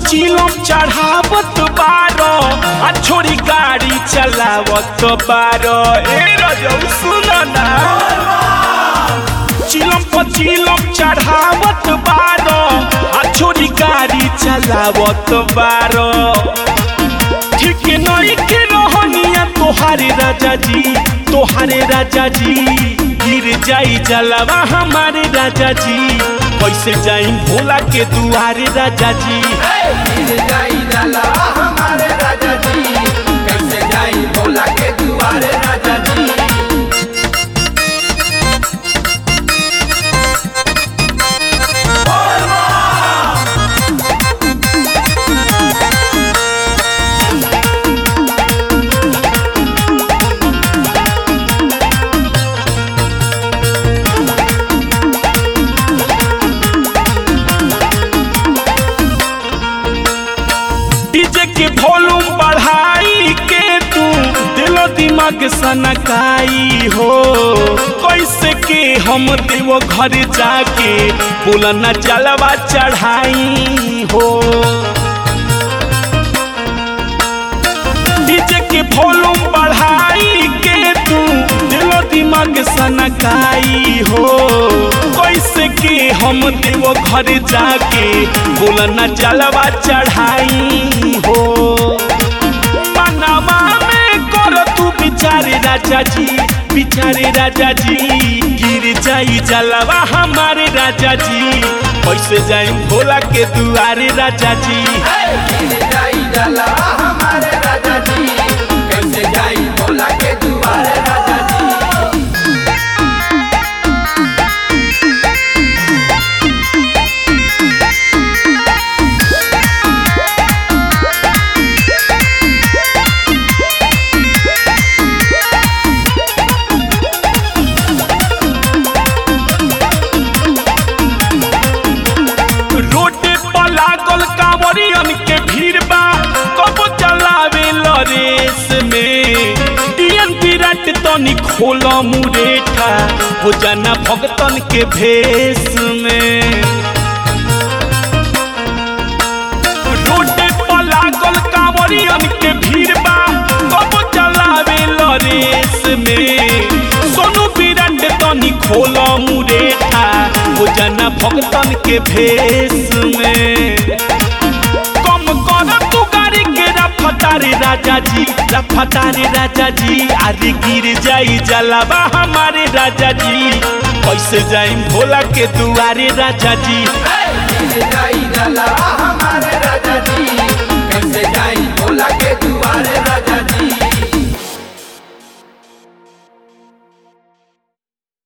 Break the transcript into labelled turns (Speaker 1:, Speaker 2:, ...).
Speaker 1: चिलम चढ़ावत बारो आ छोड़ी गाड़ी चलावत बारो। ए रजौ सुन ना, चिलम चढ़ावत बारो आ छोड़ी गाड़ी चलावत बारो। ठीक नहीं के रहनिया तोहारे राजा जी, तोहारे राजा जी। गिर जाई जलवा हमारे राजा जी, कैसे जाई भोला के दुआरे राजा जी।
Speaker 2: गिर जाई जलवा हमारे राजा जी, कैसे जाई भोला के दुआरे राजा जी।
Speaker 1: डीजे के वॉल्यूम बढ़ाई के तू दिलो दिमाग सनकाई हो। कैसे के हम देव घर जाके बोला न जलवा चढ़ाई हो। डीजे के वॉल्यूम बढ़ाई के तू दिलो दिमाग सनकाई हो। कैसे के हम देव घर जाके बोला न जलवा चढ़ाई हो। मनवा में कर तू बिचारे राजा जी, बिचारे राजा जी। गिर जाई जलवा हमारे राजा जी, कैसे जाई भोला के दुआरे राजा जी।
Speaker 2: गिर जाई जलवा हमारे राजा जी, कैसे जाई भोला के दुआरे राजा जी।
Speaker 1: रोड पर लागल कांवरियन के भीड़ बा, कब चलावे रेस में। डियन विराट तनी खोला मुरेठा हो जाना भगतन के भेष में। रोड पर लागल कांवरियन के भीड़ बा, कब चलावे रेस में। सोनू विराट तनी खोला मुरेठा हो जाना भगतन के भेष में। कम कर तू गाड़ी के रफ्तारे राजा जी, रफ्तारे राजा जी। अरे गिर जाई जलवा हमारे राजा जी, कैसे जाई भोला के दुआरे राजा जी।
Speaker 2: गिर जाई जलवा हमारे राजा जी,